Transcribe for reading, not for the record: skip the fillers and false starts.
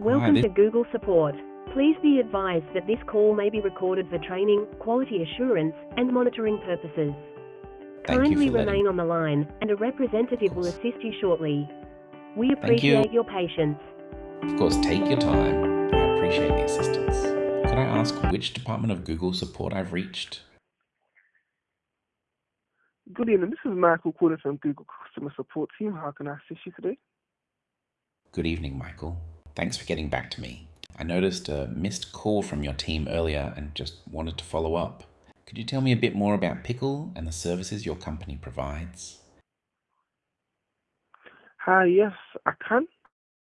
Hi, Welcome to Google Support. Please be advised that this call may be recorded for training, quality assurance, and monitoring purposes. thank you Kindly for letting me. remain on the line, and a Of representative will course. assist you shortly. We Thank you. appreciate your patience. Of course, take your time. I appreciate the assistance. Could I ask which department of Google Support I've reached? Good evening. This is Michael calling from Google Customer Support Team. How can I assist you today? Good evening, Michael. Thanks for getting back to me. I noticed a missed call from your team earlier and just wanted to follow up. Could you tell me a bit more about Pickle and the services your company provides? Hi, yes, I can.